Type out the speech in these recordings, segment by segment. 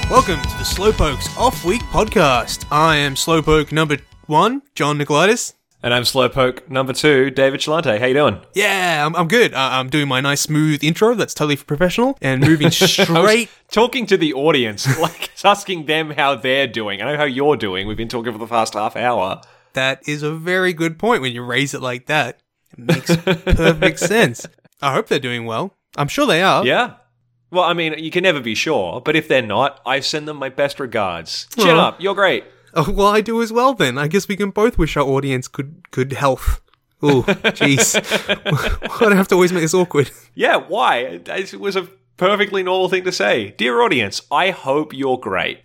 Welcome to the Slowpokes Off-Week Podcast. I am Slowpoke number 1, John Nicolaitis. And I'm Slowpoke number 2, David Chalante. How you doing? Yeah, I'm good. I'm doing my nice smooth intro that's totally professional and moving straight... Talking to the audience, like asking them how they're doing. I know how you're doing. We've been talking for the past half hour. That is a very good point when you raise it like that. It makes perfect sense. I hope they're doing well. I'm sure they are. Yeah. Well, I mean, you can never be sure, but if they're not, I send them my best regards. Chin up, you're great. Oh, well, I do as well then. I guess we can both wish our audience good health. Oh, jeez. Why do I have to always make this awkward? Yeah, why? It was a perfectly normal thing to say. Dear audience, I hope you're great.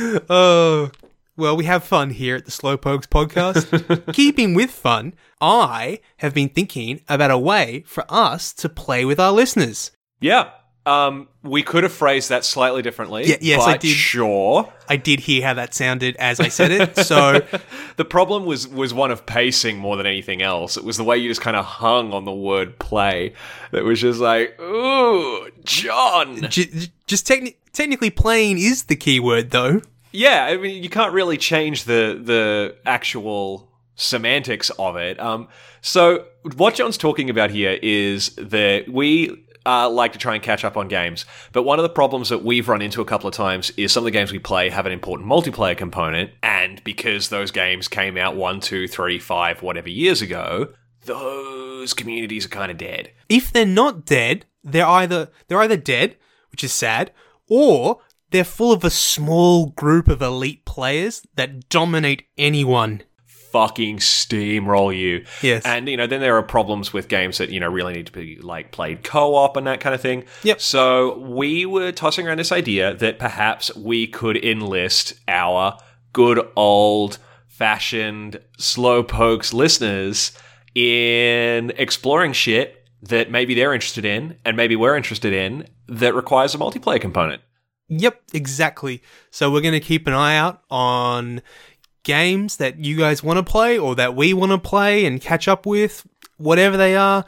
Oh, well, we have fun here at the Slowpokes podcast. Keeping with fun, I have been thinking about a way for us to play with our listeners. Yeah. We could have phrased that slightly differently. Yes, but I did. Sure. I did hear how that sounded as I said it, so... The problem was one of pacing more than anything else. It was the way you just kind of hung on the word play. That was just like, ooh, John. Just technically playing is the key word, though. Yeah, I mean, you can't really change the actual semantics of it. So what John's talking about here is that we... like to try and catch up on games. But one of the problems that we've run into a couple of times is some of the games we play have an important multiplayer component, and because those games came out 1, 2, 3, 5, whatever years ago, those communities are kind of dead. If they're not dead, they're either dead, which is sad, or they're full of a small group of elite players that dominate anyone. Fucking steamroll you. Yes. And, then there are problems with games that, really need to be, like, played co-op and that kind of thing. Yep. So we were tossing around this idea that perhaps we could enlist our good old-fashioned Slowpokes listeners in exploring shit that maybe they're interested in and maybe we're interested in that requires a multiplayer component. Yep, exactly. So we're going to keep an eye out on... games that you guys want to play or that we want to play and catch up with, whatever they are.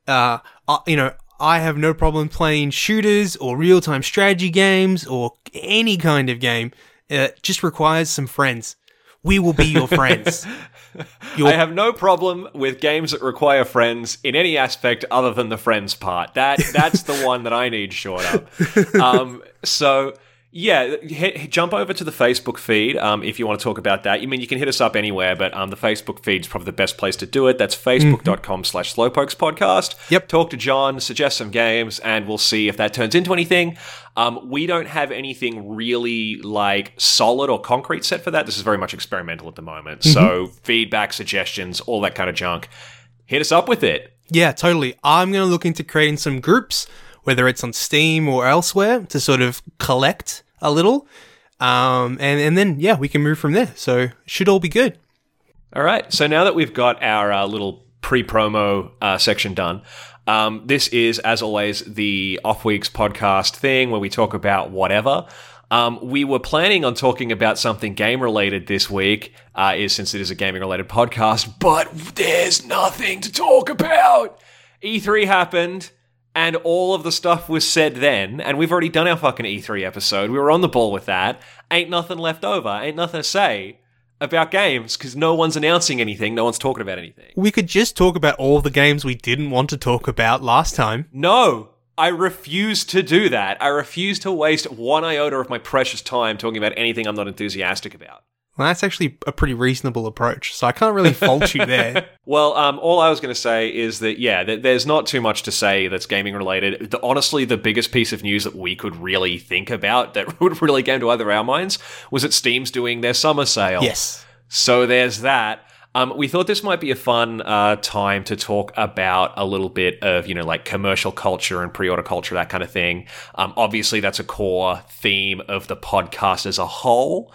I have no problem playing shooters or real-time strategy games or any kind of game. It just requires some friends. We will be your friends. I have no problem with games that require friends in any aspect other than the friends part. That's the one that I need shored up. Yeah, jump over to the Facebook feed if you want to talk about that. You can hit us up anywhere, but the Facebook feed is probably the best place to do it. That's facebook.com/slowpokespodcast. Yep. Talk to John, suggest some games, and we'll see if that turns into anything. We don't have anything really solid or concrete set for that. This is very much experimental at the moment. So feedback, suggestions, all that kind of junk. Hit us up with it. Yeah, totally. I'm going to look into creating some groups, whether it's on Steam or elsewhere, to sort of collect a little. And then, we can move from there. So it should all be good. All right. So now that we've got our little pre-promo section done, this is, as always, the Off Weeks podcast thing where we talk about whatever. We were planning on talking about something game-related this week, since it is a gaming-related podcast, but there's nothing to talk about. E3 happened. And all of the stuff was said then, and we've already done our fucking E3 episode. We were on the ball with that. Ain't nothing left over. Ain't nothing to say about games, because no one's announcing anything. No one's talking about anything. We could just talk about all the games we didn't want to talk about last time. No, I refuse to do that. I refuse to waste one iota of my precious time talking about anything I'm not enthusiastic about. Well, that's actually a pretty reasonable approach, so I can't really fault you there. Well, all I was going to say is that, there's not too much to say that's gaming related. Honestly, the biggest piece of news that we could really think about that would really come to either our minds was that Steam's doing their summer sale. Yes. So there's that. We thought this might be a fun time to talk about a little bit of, commercial culture and pre-order culture, that kind of thing. Obviously, that's a core theme of the podcast as a whole.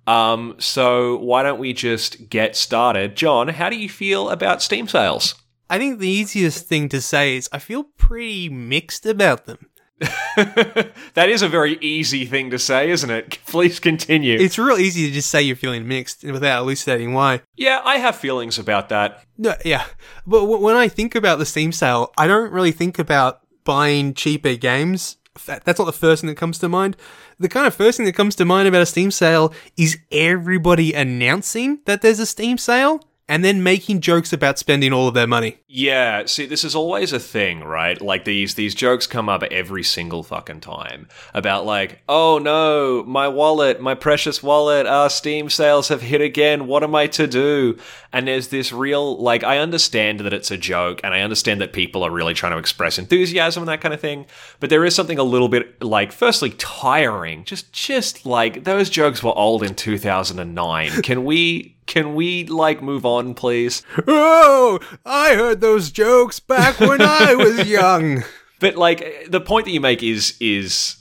So why don't we just get started? John, how do you feel about Steam sales? I think the easiest thing to say is I feel pretty mixed about them. That is a very easy thing to say, isn't it? Please continue. It's real easy to just say you're feeling mixed without elucidating why. Yeah, I have feelings about that. No, yeah. But when I think about the Steam sale, I don't really think about buying cheaper games that's not the first thing that comes to mind. The kind of first thing that comes to mind about a Steam sale is everybody announcing that there's a Steam sale and then making jokes about spending all of their money. Yeah, see, this is always a thing, right? Like, these jokes come up every single fucking time about, like, oh no, my wallet, my precious wallet, Steam sales have hit again, what am I to do? And there's this real, like, I understand that it's a joke, and I understand that people are really trying to express enthusiasm and that kind of thing, but there is something a little bit, like, firstly, tiring. Just like, those jokes were old in 2009. Can we, like, move on, please? Oh, I heard those jokes back when I was young. But, like, the point that you make is it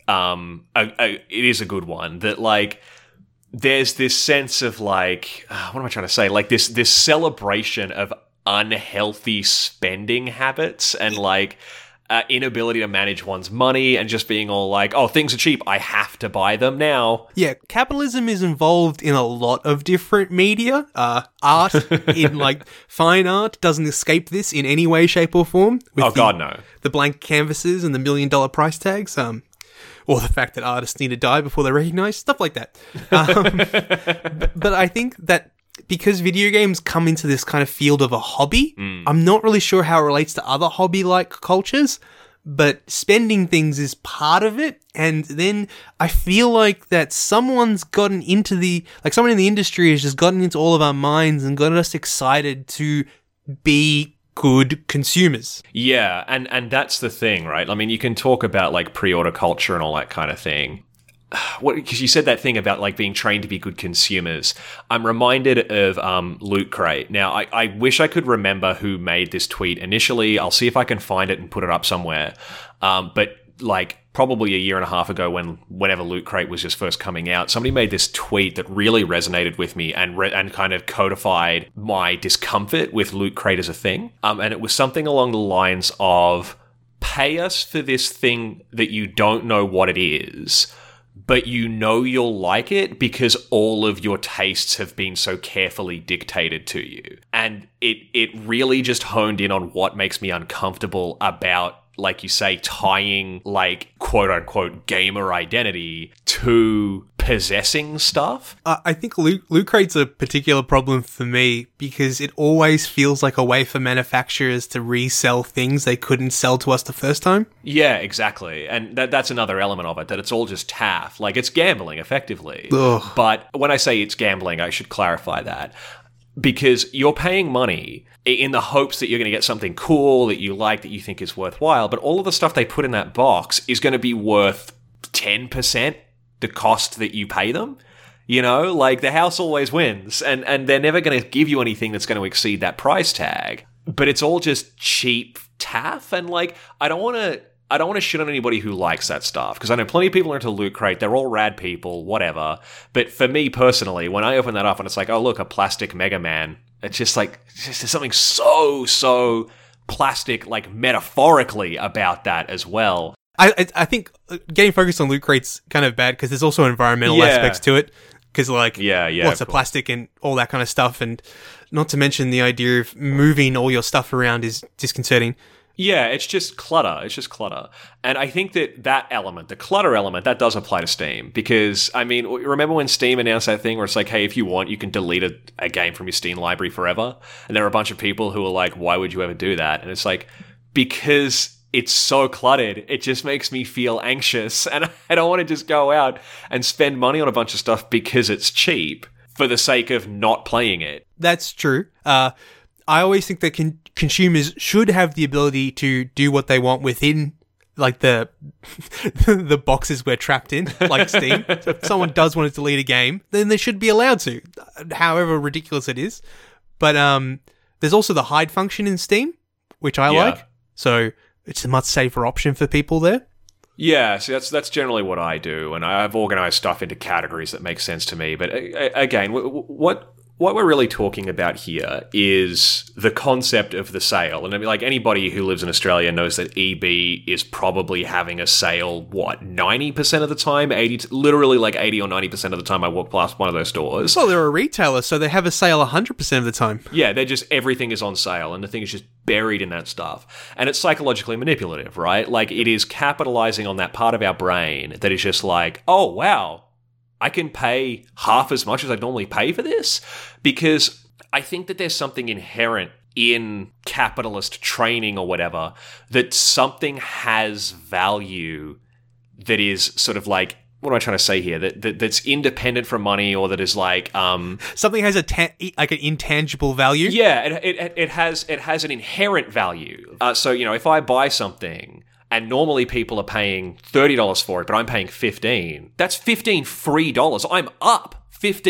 is a good one. That, like, there's this sense of, like, what am I trying to say? Like, this celebration of unhealthy spending habits and, like, inability to manage one's money and just being all like, oh, things are cheap, I have to buy them now. Yeah, capitalism is involved in a lot of different media. Art, in like fine art, doesn't escape this in any way, shape, or form. God, no. The blank canvases and the $1 million price tags. Or the fact that artists need to die before they're recognized, stuff like that. But I think that because video games come into this kind of field of a hobby, I'm not really sure how it relates to other hobby-like cultures, but spending things is part of it. And then I feel like that someone's gotten into someone in the industry has just gotten into all of our minds and got us excited to be good consumers. Yeah, and that's the thing, right? I mean, you can talk about, like, pre-order culture and all that kind of thing. Because you said that thing about, like, being trained to be good consumers. I'm reminded of Loot Crate. Now, I wish I could remember who made this tweet initially. I'll see if I can find it and put it up somewhere. But, like, probably a year and a half ago whenever Loot Crate was just first coming out, somebody made this tweet that really resonated with me and kind of codified my discomfort with Loot Crate as a thing. And it was something along the lines of, pay us for this thing that you don't know what it is, but you know you'll like it because all of your tastes have been so carefully dictated to you. And it really just honed in on what makes me uncomfortable about, like you say, tying, like, quote-unquote gamer identity to possessing stuff. I think Loot Crate's a particular problem for me because it always feels like a way for manufacturers to resell things they couldn't sell to us the first time. Yeah, exactly. And that's another element of it, that it's all just taff. Like, it's gambling, effectively. Ugh. But when I say it's gambling, I should clarify that. Because you're paying money in the hopes that you're going to get something cool that you like, that you think is worthwhile, but all of the stuff they put in that box is going to be worth 10% the cost that you pay them. You know, like, the house always wins, and they're never going to give you anything that's going to exceed that price tag. But it's all just cheap taff, and, like, I don't want to shit on anybody who likes that stuff, because I know plenty of people are into Loot Crate. They're all rad people, whatever. But for me personally, when I open that up and it's like, oh, look, a plastic Mega Man, it's just like, there's something so plastic, like, metaphorically about that as well. I think getting focused on Loot Crate's kind of bad because there's also environmental aspects to it. Because, like, lots of plastic and all that kind of stuff. And not to mention the idea of moving all your stuff around is disconcerting. Yeah, it's just clutter. It's just clutter. And I think that element, the clutter element, that does apply to Steam. Because, I mean, remember when Steam announced that thing where it's like, hey, if you want, you can delete a game from your Steam library forever? And there are a bunch of people who are like, why would you ever do that? And it's like, because it's so cluttered, it just makes me feel anxious. And I don't want to just go out and spend money on a bunch of stuff because it's cheap for the sake of not playing it. That's true. I always think that consumers should have the ability to do what they want within, like, the the boxes we're trapped in, like Steam. So if someone does want to delete a game, then they should be allowed to, however ridiculous it is. But there's also the hide function in Steam, which I like. So it's a much safer option for people there. Yeah, so that's generally what I do, and I've organized stuff into categories that make sense to me. But again, what we're really talking about here is the concept of the sale. And I mean, like, anybody who lives in Australia knows that EB is probably having a sale, 90% of the time? Literally like 80 or 90% of the time I walk past one of those stores. Well, they're a retailer, so they have a sale 100% of the time. Yeah, everything is on sale, and the thing is just buried in that stuff. And it's psychologically manipulative, right? Like, it is capitalizing on that part of our brain that is just like, oh, wow, I can pay half as much as I'd normally pay for this? Because I think that there's something inherent in capitalist training or whatever, that something has value that is sort of like, what am I trying to say here? That's independent from money, or that is like something has like an intangible value. Yeah, it has an inherent value. So, you know, if I buy something and normally people are paying $30 for it, but I'm paying $15, that's $15 free dollars. I'm up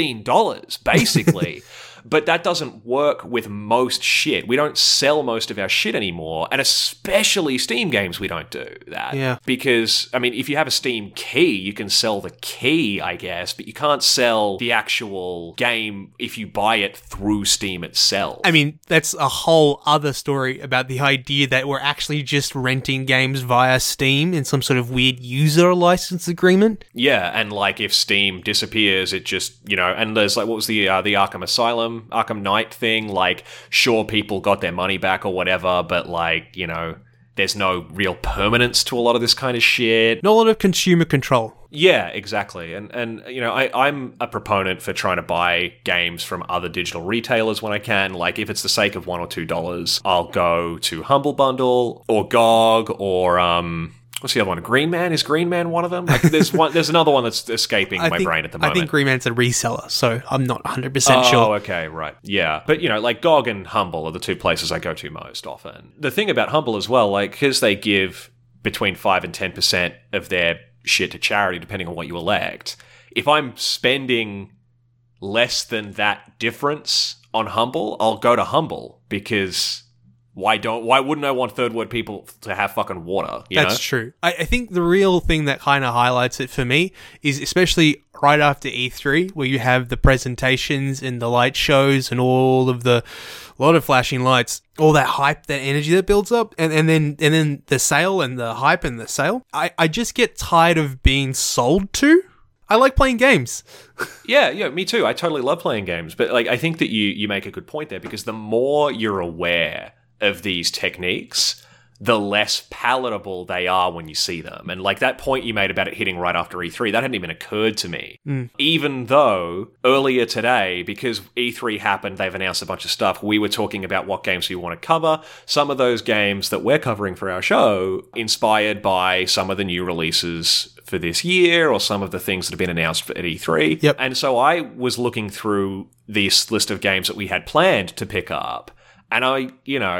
$15 basically. But that doesn't work with most shit. We don't sell most of our shit anymore, and especially Steam games, we don't do that. Yeah. Because, I mean, if you have a Steam key, you can sell the key, I guess, but you can't sell the actual game if you buy it through Steam itself. I mean, that's a whole other story about the idea that we're actually just renting games via Steam in some sort of weird user license agreement. Yeah, and like if Steam disappears, it just, you know, and there's like, what was the Arkham Asylum, Arkham Knight thing? Like, sure, people got their money back or whatever, but like, you know, there's no real permanence to a lot of this kind of shit. Not a lot of consumer control. Yeah, exactly. And you know, I'm a proponent for trying to buy games from other digital retailers when I can. Like, if it's the sake of $1 or $2, I'll go to Humble Bundle or GOG or what's the other one? Green Man? Is Green Man one of them? Like, there's another one that's escaping my brain at the moment. I think Green Man's a reseller, so I'm not 100% sure. Oh, okay, right. Yeah. But, you know, like GOG and Humble are the two places I go to most often. The thing about Humble as well, like, because they give between 5 and 10% of their shit to charity, depending on what you elect, if I'm spending less than that difference on Humble, I'll go to Humble, because why wouldn't I want third world people to have fucking water? That's true. I think the real thing that kind of highlights it for me is especially right after E3, where you have the presentations and the light shows and all of a lot of flashing lights, all that hype, that energy that builds up, and then the sale and the hype and the sale. I just get tired of being sold to. I like playing games. Yeah, me too. I totally love playing games. But like, I think that you make a good point there, because the more you're aware of these techniques, the less palatable they are when you see them. And like that point you made about it hitting right after E3, that hadn't even occurred to me. Even though earlier today, because E3 happened, they've announced a bunch of stuff, we were talking about what games we want to cover. Some of those games that we're covering for our show, inspired by some of the new releases for this year, or some of the things that have been announced at E3. Yep. And so I was looking through this list of games that we had planned to pick up, and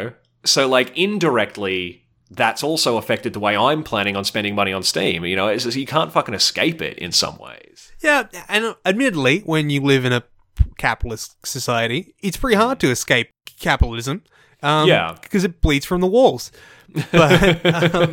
so like indirectly, that's also affected the way I'm planning on spending money on Steam. You know, it's just, you can't fucking escape it in some ways. Yeah, and admittedly, when you live in a capitalist society, it's pretty hard to escape capitalism. Because it bleeds from the walls. But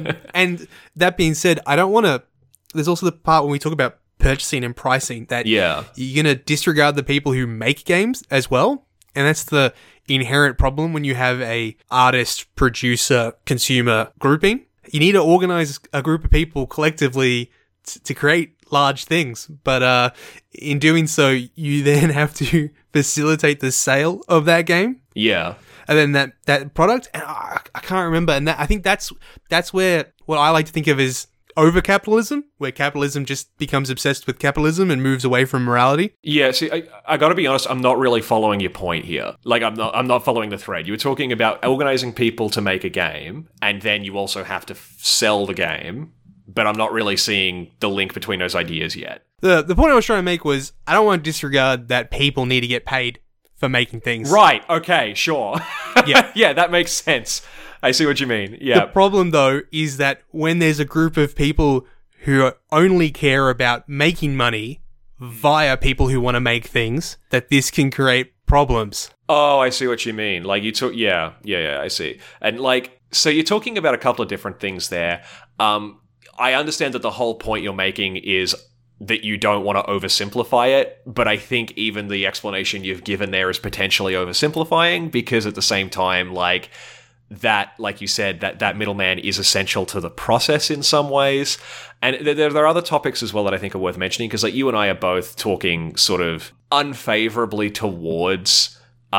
and that being said, I don't want to. There's also the part when we talk about purchasing and pricing that you're going to disregard the people who make games as well. And that's the inherent problem when you have a artist, producer, consumer grouping. You need to organize a group of people collectively to create large things. But in doing so, you then have to facilitate the sale of that game. Yeah. And then that product, and I can't remember. And I think that's where what I like to think of as over-capitalism, where capitalism just becomes obsessed with capitalism and moves away from morality. Yeah, see, I gotta be honest, I'm not really following your point here. Like, I'm not following the thread. You were talking about organizing people to make a game, and then you also have to sell the game, but I'm not really seeing the link between those ideas yet. The point I was trying to make was, I don't want to disregard that people need to get paid for making things. Right, okay, sure. Yeah. Yeah, that makes sense. I see what you mean. Yeah. The problem, though, is that when there's a group of people who only care about making money via people who want to make things, that this can create problems. Oh, I see what you mean. Like, you took... Yeah, I see. And, like, so you're talking about a couple of different things there. I understand that the whole point you're making is that you don't want to oversimplify it, but I think even the explanation you've given there is potentially oversimplifying, because at the same time, like that, like you said, that middleman is essential to the process in some ways. And there are other topics as well that I think are worth mentioning, because like you and I are both talking sort of unfavorably towards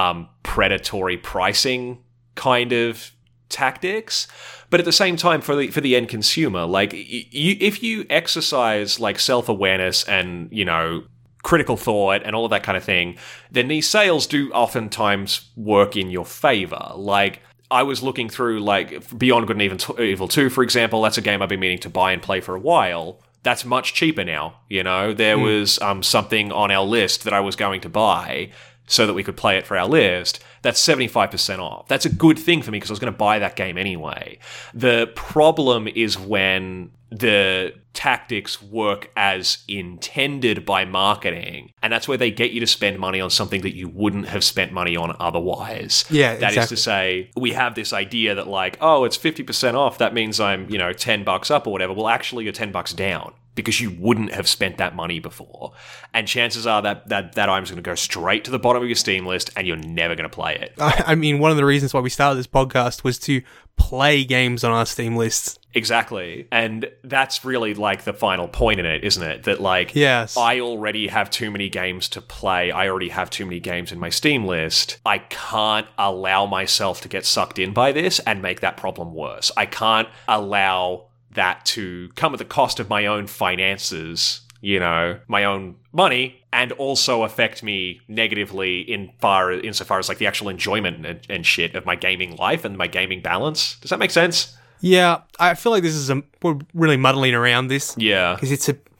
predatory pricing kind of tactics, but at the same time, for the end consumer, like if you exercise like self-awareness and, you know, critical thought and all of that kind of thing, then these sales do oftentimes work in your favor. Like I was looking through like Beyond Good and Evil 2, for example. That's a game I've been meaning to buy and play for a while. That's much cheaper now. You know, there was something on our list that I was going to buy so that we could play it for our list. That's 75% off. That's a good thing for me because I was going to buy that game anyway. The problem is when the tactics work as intended by marketing, and that's where they get you to spend money on something that you wouldn't have spent money on otherwise. Yeah, that exactly. is to say, we have this idea that like, oh, it's 50% off. That means I'm, you know, $10 up or whatever. Well, actually, you're $10 down, because you wouldn't have spent that money before. And chances are that item's going to go straight to the bottom of your Steam list and you're never going to play it. I mean, one of the reasons why we started this podcast was to play games on our Steam lists. Exactly. And that's really like the final point in it, isn't it? That like, yes. I already have too many games to play. I already have too many games in my Steam list. I can't allow myself to get sucked in by this and make that problem worse. I can't allow that to come at the cost of my own finances, you know, my own money, and also affect me negatively insofar as like the actual enjoyment and shit of my gaming life and my gaming balance. Does that make sense? Yeah, I feel like this is we're really muddling around this. Yeah, because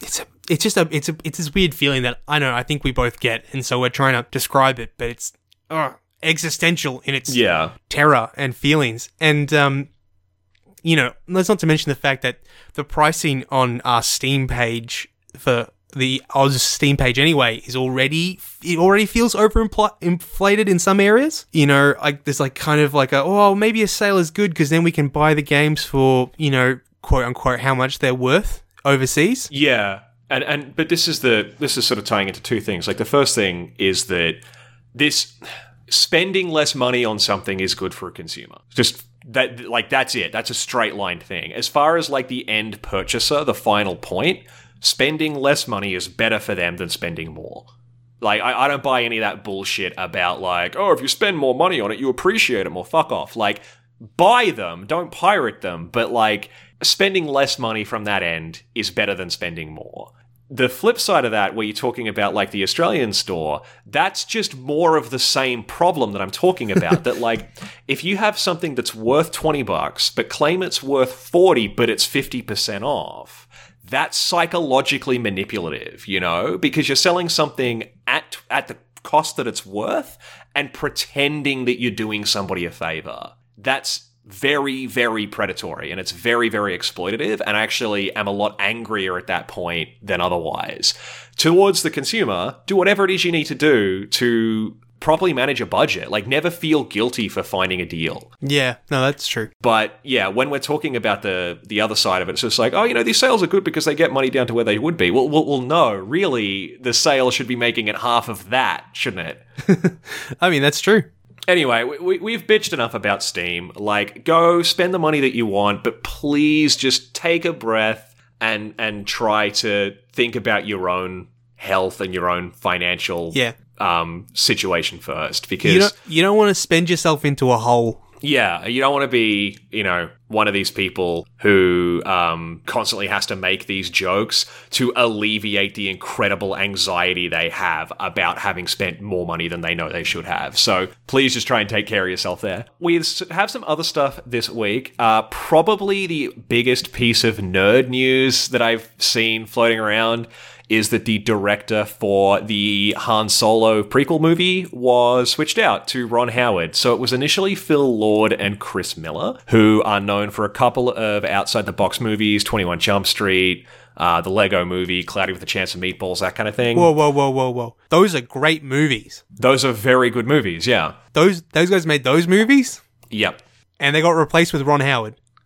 it's this weird feeling that I think we both get, and so we're trying to describe it, but it's existential in its terror and feelings. And you know, let's not to mention the fact that the pricing on our Steam page for the Oz Steam page anyway it already feels overinflated in some areas. You know, like there's like kind of like maybe a sale is good because then we can buy the games for, you know, quote unquote how much they're worth overseas. Yeah. But this is sort of tying into two things. Like the first thing is that this spending less money on something is good for a consumer. Just that, like, that's it. That's a straight line thing. As far as like the end purchaser, the final point, spending less money is better for them than spending more. Like, I don't buy any of that bullshit about like, oh, if you spend more money on it, you appreciate it more. Fuck off. Like, buy them, don't pirate them, but like, spending less money from that end is better than spending more. The flip side of that, where you're talking about like the Australian store, that's just more of the same problem that I'm talking about. That like, if you have something that's worth $20, but claim it's worth 40, but it's 50% off, that's psychologically manipulative, you know, because you're selling something at the cost that it's worth and pretending that you're doing somebody a favor. That's very, very predatory, and it's very, very exploitative, and I actually am a lot angrier at that point than otherwise. Towards the consumer, do whatever it is you need to do to properly manage a budget. Like, never feel guilty for finding a deal. Yeah, no, that's true. But yeah, when we're talking about the other side of it, it's just like, oh, you know, these sales are good because they get money down to where they would be. Well, no, really, the sale should be making it half of that, shouldn't it? I mean, that's true. Anyway, we've bitched enough about Steam. Like, go spend the money that you want, but please just take a breath and try to think about your own health and your own financial situation first. Because you don't want to spend yourself into a hole. Yeah, you don't want to be, you know, one of these people who constantly has to make these jokes to alleviate the incredible anxiety they have about having spent more money than they know they should have. So please just try and take care of yourself there. We have some other stuff this week. Probably the biggest piece of nerd news that I've seen floating around is that the director for the Han Solo prequel movie was switched out to Ron Howard. So it was initially Phil Lord and Chris Miller, who are known for a couple of outside-the-box movies, 21 Jump Street, the Lego Movie, Cloudy with a Chance of Meatballs, that kind of thing. Whoa. Those are great movies. Those are very good movies, yeah. Those guys made those movies? Yep. And they got replaced with Ron Howard.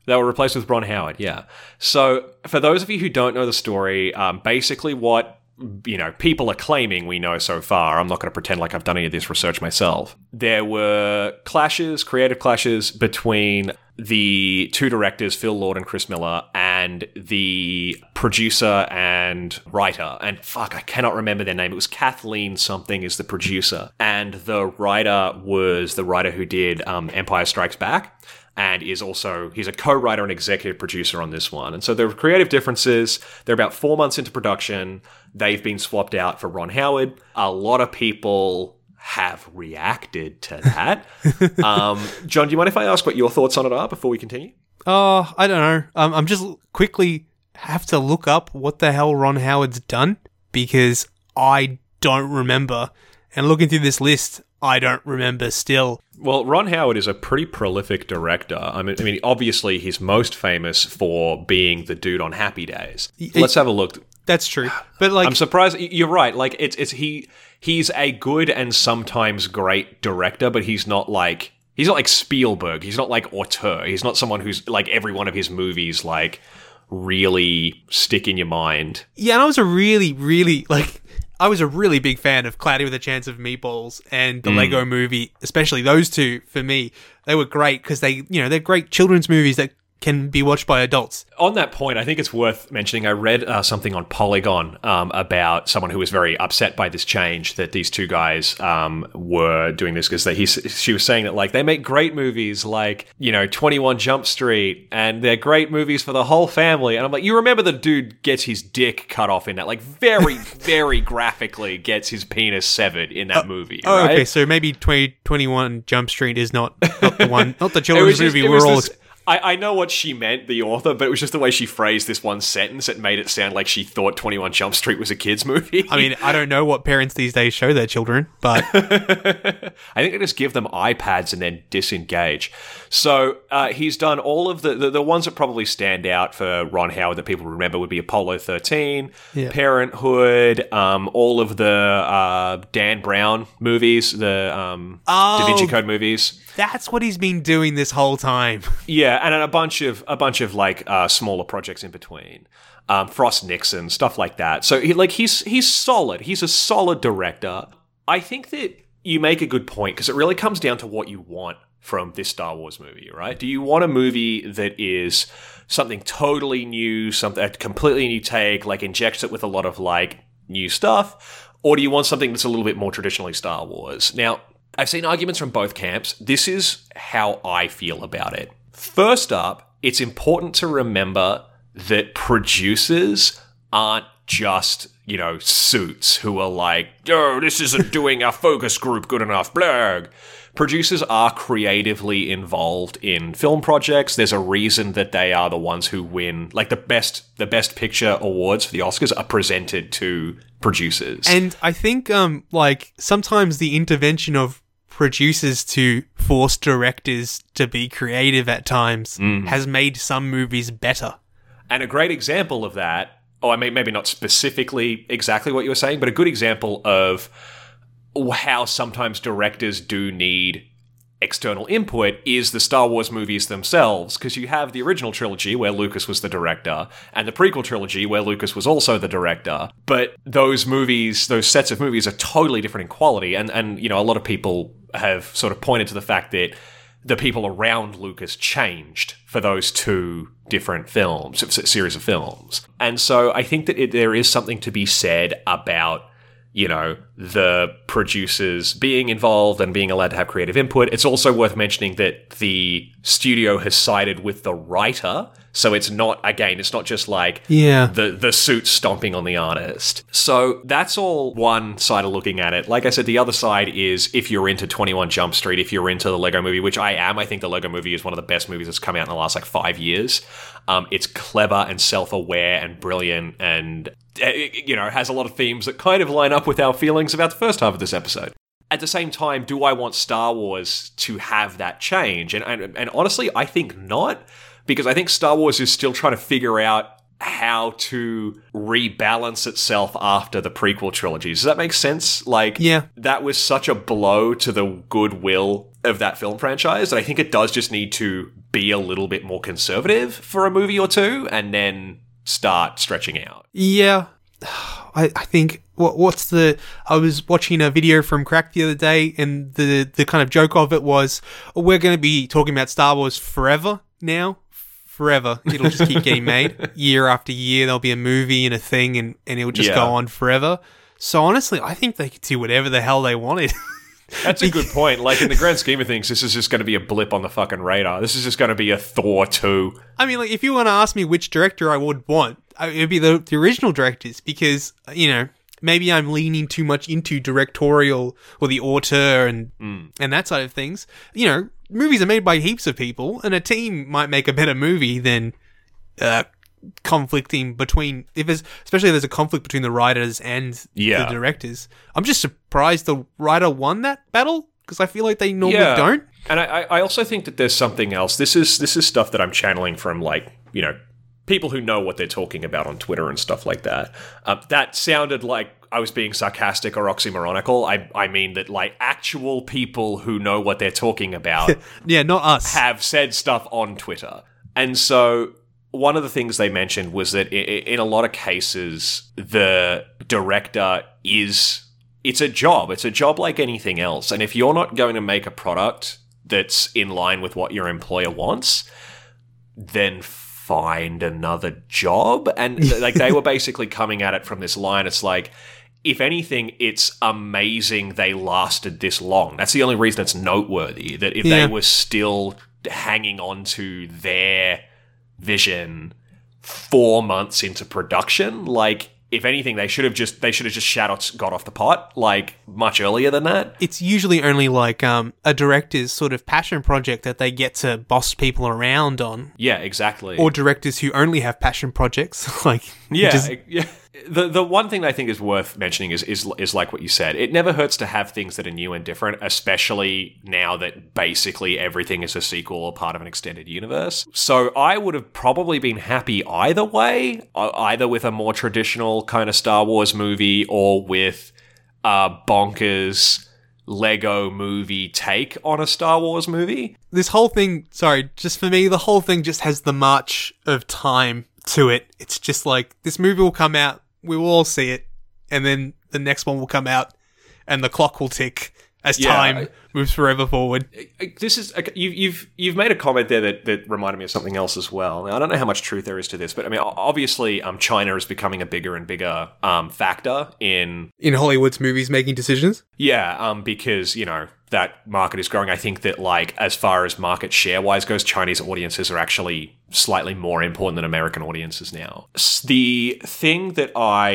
They were replaced with Ron Howard, yeah. So, for those of you who don't know the story, basically what people are claiming we know so far, I'm not going to pretend like I've done any of this research myself. There were creative clashes between the two directors, Phil Lord and Chris Miller, and the producer and writer. And I cannot remember their name. It was Kathleen something is the producer. And the writer was the writer who did Empire Strikes Back. And he's a co-writer and executive producer on this one. And so there were creative differences. They're about 4 months into production. They've been swapped out for Ron Howard. A lot of people have reacted to that. John, do you mind if I ask what your thoughts on it are before we continue? Oh, I don't know. I'm just quickly have to look up what the hell Ron Howard's done, because I don't remember. And looking through this list, I don't remember still. Well, Ron Howard is a pretty prolific director. I mean, obviously he's most famous for being the dude on Happy Days. Let's have a look. That's true. But I'm surprised. You're right. Like he's a good and sometimes great director, but he's not like Spielberg. He's not like auteur. He's not someone who's like every one of his movies like really stick in your mind. Yeah, and I was a really big fan of Cloudy with a Chance of Meatballs and the Lego Movie, especially those two. For me, they were great because they're great children's movies that can be watched by adults. On that point, I think it's worth mentioning, I read something on Polygon about someone who was very upset by this change that these two guys were doing this, because she was saying that like they make great movies like 21 Jump Street, and they're great movies for the whole family. And I'm like, you remember the dude gets his dick cut off in that, like very very graphically gets his penis severed in that movie. Right? Okay, so maybe 21 Jump Street is not the one, not the children's movie we're all. I know what she meant, the author, but it was just the way she phrased this one sentence that made it sound like she thought 21 Jump Street was a kid's movie. I mean, I don't know what parents these days show their children, but I think they just give them iPads and then disengage. So he's done all of the ones that probably stand out for Ron Howard that people remember would be Apollo 13, Parenthood, all of the Dan Brown movies, the Da Vinci Code movies. That's what he's been doing this whole time. Yeah, and a bunch of like smaller projects in between. Frost Nixon, stuff like that. So he's solid. He's a solid director. I think that you make a good point, because it really comes down to what you want from this Star Wars movie, right? Do you want a movie that is something totally new, a completely new take, like injects it with a lot of like new stuff, or do you want something that's a little bit more traditionally Star Wars? Now, I've seen arguments from both camps. This is how I feel about it. First up, it's important to remember that producers aren't just, suits who are like, oh, this isn't doing our focus group good enough, blurg. Producers are creatively involved in film projects. There's a reason that they are the ones who win, like the best picture awards for the Oscars are presented to producers. And I think, sometimes the intervention of producers to force directors to be creative at times has made some movies better. And a great example of that, I mean, maybe not specifically exactly what you were saying, but a good example of how sometimes directors do need external input is the Star Wars movies themselves, because you have the original trilogy where Lucas was the director and the prequel trilogy where Lucas was also the director, but those sets of movies are totally different in quality, and a lot of people have sort of pointed to the fact that the people around Lucas changed for those two different series of films. And so I think that there is something to be said about the producers being involved and being allowed to have creative input. It's also worth mentioning that the studio has sided with the writer. So it's not just like the suit stomping on the artist. So that's all one side of looking at it. Like I said, the other side is if you're into 21 Jump Street, if you're into the Lego Movie, which I am. I think the Lego Movie is one of the best movies that's come out in the last 5 years. It's clever and self-aware and brilliant, and has a lot of themes that kind of line up with our feelings about the first half of this episode. At the same time, do I want Star Wars to have that change? And honestly, I think not, because I think Star Wars is still trying to figure out how to rebalance itself after the prequel trilogies. Does that make sense? That was such a blow to the goodwill of that film franchise. And I think it does just need to be a little bit more conservative for a movie or two and then start stretching out. Yeah. I think what's the... I was watching a video from Crack the other day, and the kind of joke of it was, we're going to be talking about Star Wars forever now. Forever. It'll just keep getting made. Year after year, there'll be a movie and a thing, and it'll just go on forever. So honestly, I think they could do whatever the hell they wanted. That's a good point. Like, in the grand scheme of things, this is just going to be a blip on the fucking radar. This is just going to be a Thor 2. I mean, like, if you want to ask me which director I would want, it would be the original directors, because, you know, maybe I'm leaning too much into directorial or the auteur and that side of things. You know, movies are made by heaps of people, and a team might make a better movie than conflicting between, especially if there's a conflict between the writers and the directors. I'm just surprised the writer won that battle, because I feel like they normally don't. And I also think that there's something else. This is stuff that I'm channeling from, like, you know, people who know what they're talking about on Twitter and stuff like that. That sounded like I was being sarcastic or oxymoronical. I mean that, like, actual people who know what they're talking about not us, have said stuff on Twitter. And so one of the things they mentioned was that in a lot of cases, the director it's a job. It's a job like anything else. And if you're not going to make a product that's in line with what your employer wants, then find another job. And like, they were basically coming at it from this line. It's like, if anything, it's amazing they lasted this long. That's the only reason it's noteworthy, that if they were still hanging on to their vision 4 months into production, like, if anything, they should have just got off the pot, like, much earlier than that. It's usually only like a director's sort of passion project that they get to boss people around on. Yeah, exactly. Or directors who only have passion projects, like yeah. The one thing that I think is worth mentioning is like what you said. It never hurts to have things that are new and different, especially now that basically everything is a sequel or part of an extended universe. So I would have probably been happy either way, either with a more traditional kind of Star Wars movie or with a bonkers Lego movie take on a Star Wars movie. This whole thing, just for me, the whole thing just has the march of time to it. It's just like, this movie will come out, we will all see it, and then the next one will come out, and the clock will tick as time moves forever forward. This is you've made a comment there that reminded me of something else as well. Now, I don't know how much truth there is to this, but I mean, obviously, China is becoming a bigger and bigger factor in Hollywood's movies making decisions. Yeah, because, you know, that market is growing. I think that, like, as far as market share wise goes, Chinese audiences are actually slightly more important than American audiences now. The thing that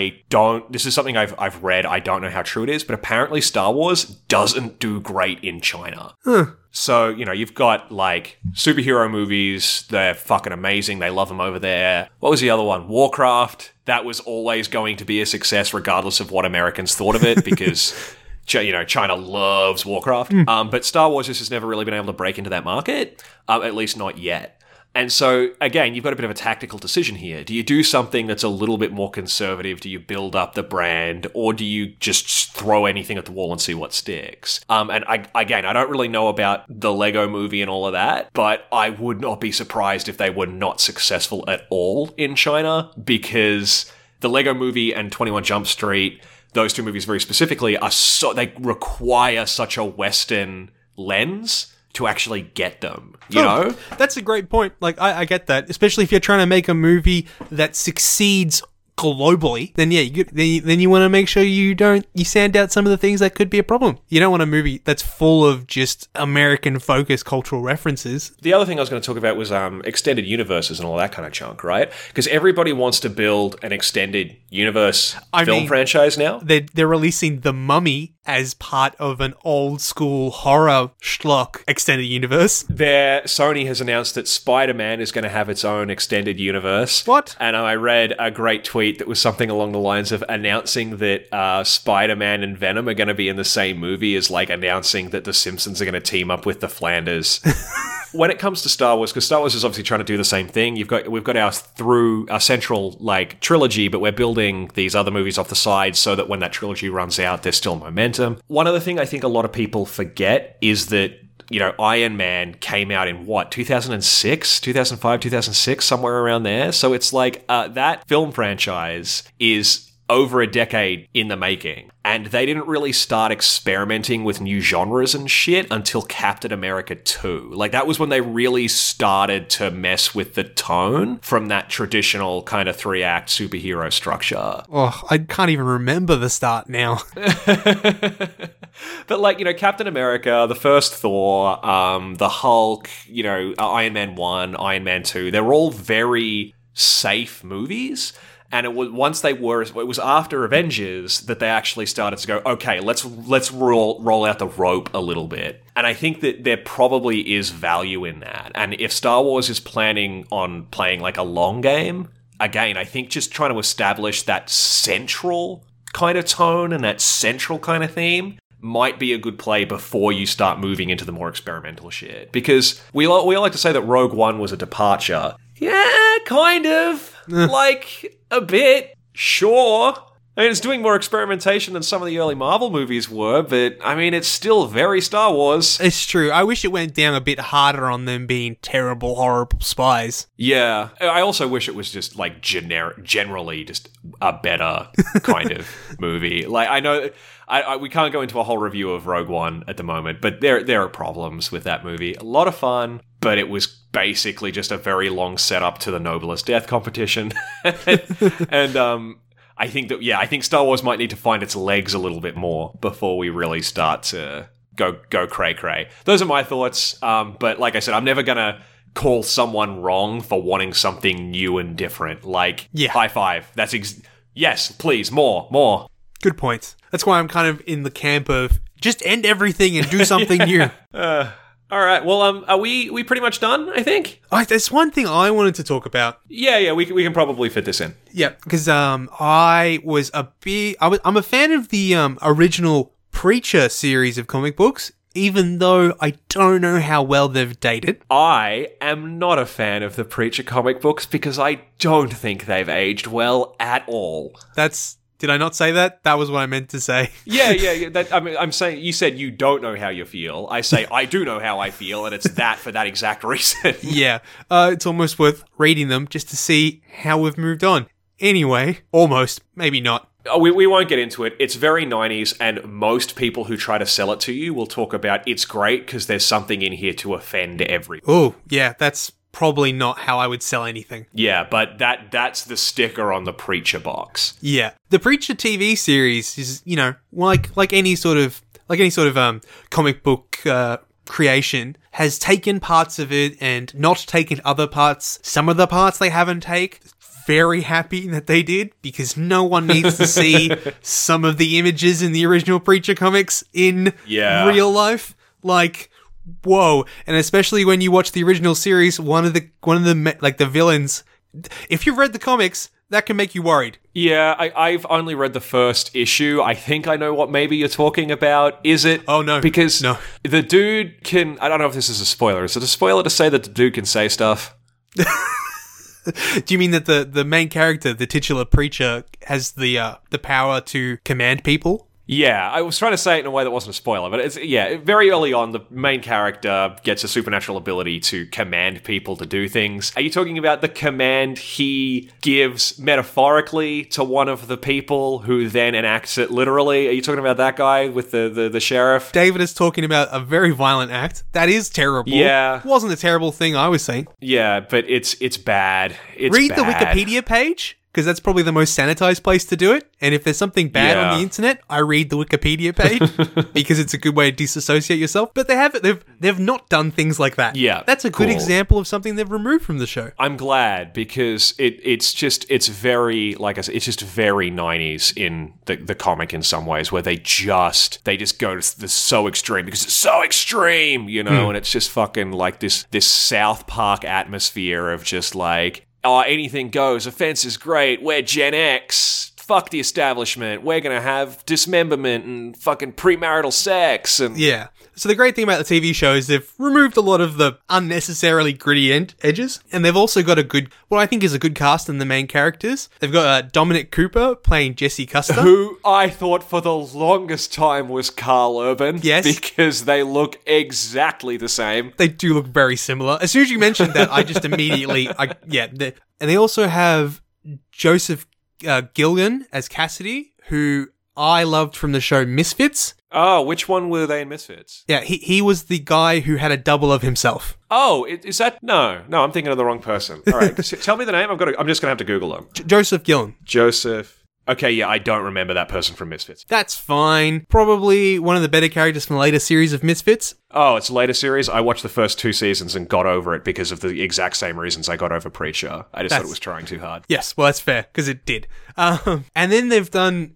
this is something I've read, I don't know how true it is, but apparently Star Wars doesn't do great in China. So, you know, you've got, like, superhero movies, they're fucking amazing, they love them over there. What was the other one? Warcraft. That was always going to be a success regardless of what Americans thought of it, because you know, China loves Warcraft. But Star Wars just has never really been able to break into that market, at least not yet. And so, again, you've got a bit of a tactical decision here. Do you do something that's a little bit more conservative? Do you build up the brand? Or do you just throw anything at the wall and see what sticks? And I don't really know about the Lego movie and all of that, but I would not be surprised if they were not successful at all in China, because the Lego movie and 21 Jump Street, those two movies very specifically, they require such a Western lens to actually get them, you know? That's a great point. Like, I get that. Especially if you're trying to make a movie that succeeds globally, then you want to make sure you sand out some of the things that could be a problem. You don't want a movie that's full of just American-focused cultural references. The other thing I was going to talk about was extended universes and all that kind of junk, right? Because everybody wants to build an extended universe franchise now. They're releasing The Mummy as part of an old-school horror schlock extended universe. Sony has announced that Spider-Man is going to have its own extended universe. What? And I read a great tweet that was something along the lines of announcing that Spider-Man and Venom are going to be in the same movie as, like, announcing that the Simpsons are going to team up with the Flanders. When it comes to Star Wars, because Star Wars is obviously trying to do the same thing, we've got our central, like, trilogy, but we're building these other movies off the side so that when that trilogy runs out, there's still momentum. One other thing I think a lot of people forget is that Iron Man came out in what, 2006, 2005, 2006, somewhere around there. So it's like that film franchise is over a decade in the making. And they didn't really start experimenting with new genres and shit until Captain America 2. Like, that was when they really started to mess with the tone from that traditional kind of 3-act superhero structure. Oh, I can't even remember the start now. But, like, Captain America, the first Thor, the Hulk, Iron Man 1, Iron Man 2, they're all very safe movies. And it was after Avengers that they actually started to go, okay, let's roll out the rope a little bit. And I think that there probably is value in that. And if Star Wars is planning on playing like a long game, again, I think just trying to establish that central kind of tone and that central kind of theme might be a good play before you start moving into the more experimental shit. Because we all like to say that Rogue One was a departure. Yeah, kind of. Like, a bit. Sure. I mean, it's doing more experimentation than some of the early Marvel movies were, but, I mean, it's still very Star Wars. It's true. I wish it went down a bit harder on them being terrible, horrible spies. Yeah. I also wish it was just, like, generally just a better kind of movie. Like, I know... we can't go into a whole review of Rogue One at the moment, but there are problems with that movie. A lot of fun, but it was basically just a very long setup to the Noblest Death competition. and I think Star Wars might need to find its legs a little bit more before we really start to go cray-cray. Those are my thoughts, but like I said, I'm never gonna call someone wrong for wanting something new and different. Like, high five. That's yes, please, more. Good points. That's why I'm kind of in the camp of just end everything and do something new. All right. Well, are we pretty much done, I think? There's one thing I wanted to talk about. Yeah, we can probably fit this in. Yeah, because I'm a fan of the original Preacher series of comic books, even though I don't know how well they've dated. I am not a fan of the Preacher comic books because I don't think they've aged well at all. Did I not say that? That was what I meant to say. Yeah. I'm saying, you said you don't know how you feel. I say I do know how I feel, and it's that for that exact reason. Yeah. It's almost worth reading them just to see how we've moved on. Anyway, almost. Maybe not. We won't get into it. It's very 90s, and most people who try to sell it to you will talk about it's great because there's something in here to offend everyone. Oh, yeah, that's probably not how I would sell anything. Yeah, but that's the sticker on the Preacher box. Yeah. The Preacher TV series is, like any sort of comic book creation, has taken parts of it and not taken other parts. Some of the parts they haven't taken. Very happy that they did, because no one needs to see some of the images in the original Preacher comics in real life. Like, whoa. And especially when you watch the original series, one of the villains, if you've read the comics, that can make you worried. Yeah, I've only read the first issue. I think I know what maybe you're talking about. Is it? Oh, no. Because the dude can... I don't know if this is a spoiler. Is it a spoiler to say that the dude can say stuff? Do you mean that the main character, the titular Preacher, has the power to command people? Yeah, I was trying to say it in a way that wasn't a spoiler, but it's very early on, the main character gets a supernatural ability to command people to do things. Are you talking about the command he gives metaphorically to one of the people who then enacts it literally? Are you talking about that guy with the sheriff? David is talking about a very violent act. That is terrible. Yeah. It wasn't a terrible thing I was saying. Yeah, but it's bad. Read the Wikipedia page, because that's probably the most sanitized place to do it. And if there's something bad on the internet, I read the Wikipedia page because it's a good way to disassociate yourself. But they've not done things like that. Yeah, that's a good example of something they've removed from the show. I'm glad, because it's very, like I said, it's just very 90s in the comic in some ways, where they just go to the so extreme because it's so extreme, and it's just fucking like this South Park atmosphere of just like, oh, anything goes. Offense is great. We're Gen X. fuck the establishment. We're going to have dismemberment and fucking premarital sex. And Yeah. So the great thing about the TV show is they've removed a lot of the unnecessarily gritty edges, and they've also got what I think is a good cast in the main characters. They've got Dominic Cooper playing Jesse Custer. Who I thought for the longest time was Carl Urban. Yes. Because they look exactly the same. They do look very similar. As soon as you mentioned that, I just immediately, and they also have Joseph Gilgan as Cassidy, who I loved from the show Misfits. Oh, which one were they in Misfits? Yeah, he was the guy who had a double of himself. Oh, is that... No, I'm thinking of the wrong person. All right, tell me the name. I'm just going to have to Google him. Joseph Gillan. Joseph... Okay, yeah, I don't remember that person from Misfits. That's fine. Probably one of the better characters from the later series of Misfits. Oh, it's a later series? I watched the first 2 seasons and got over it because of the exact same reasons I got over Preacher. I just thought it was trying too hard. Yes, well, that's fair, because it did. And then they've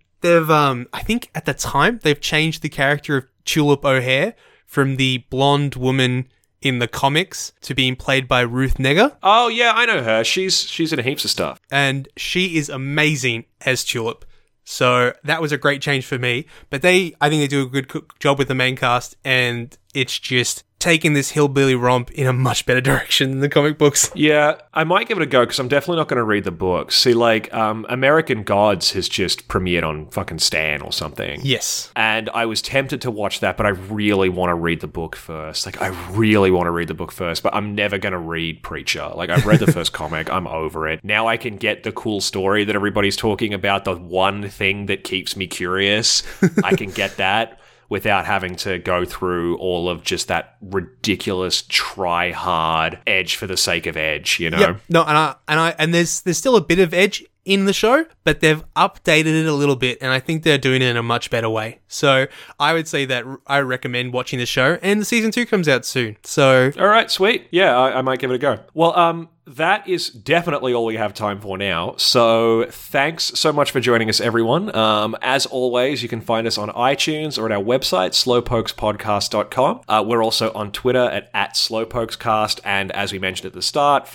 I think at the time, they've changed the character of Tulip O'Hare from the blonde woman in the comics to being played by Ruth Negga. Oh, yeah, I know her. She's in heaps of stuff. And she is amazing as Tulip. So that was a great change for me. But I think they do a good job with the main cast, and it's just taking this hillbilly romp in a much better direction than the comic books. Yeah, I might give it a go because I'm definitely not going to read the books. See, like, American Gods has just premiered on fucking Stan or something. Yes. And I was tempted to watch that, but I really want to read the book first. Like, I really want to read the book first, but I'm never going to read Preacher. Like, I've read the first comic. I'm over it. Now I can get the cool story that everybody's talking about, the one thing that keeps me curious. I can get that without having to go through all of just that ridiculous try hard edge for the sake of edge, you know? Yep. No, and there's still a bit of edge in the show, but they've updated it a little bit, and I think they're doing it in a much better way. So I would say that I recommend watching the show, and the season 2 comes out soon. So all right, sweet. Yeah, I might give it a go. Well, that is definitely all we have time for now. So thanks so much for joining us, everyone. As always, you can find us on iTunes or at our website, slowpokespodcast.com. We're also on Twitter at slowpokescast, and as we mentioned at the start,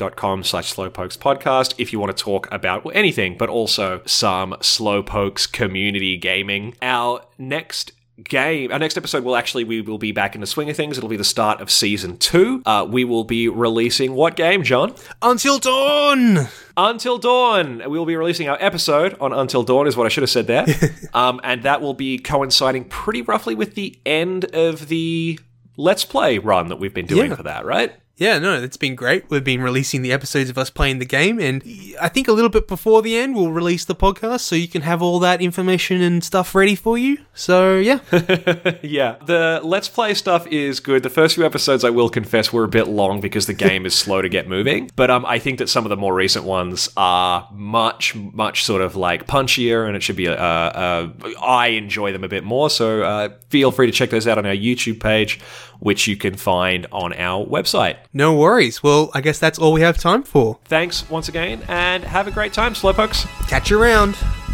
facebook.com/slowpokespodcast if you want to talk about anything, but also some Slowpokes community gaming. Our next episode we will be back in the swing of things. It'll be the start of season 2. We will be releasing what game, John? Until Dawn! Until Dawn. We will be releasing our episode on Until Dawn, is what I should have said there. And that will be coinciding pretty roughly with the end of the Let's Play run that we've been doing for that, right? Yeah, no, it's been great. We've been releasing the episodes of us playing the game, and I think a little bit before the end, we'll release the podcast so you can have all that information and stuff ready for you. So, yeah. Yeah, the Let's Play stuff is good. The first few episodes, I will confess, were a bit long because the game is slow to get moving. But I think that some of the more recent ones are much, much sort of like punchier, and it should be I enjoy them a bit more. So feel free to check those out on our YouTube page, which you can find on our website. No worries. Well, I guess that's all we have time for. Thanks once again, and have a great time, Slowpokes. Catch you around.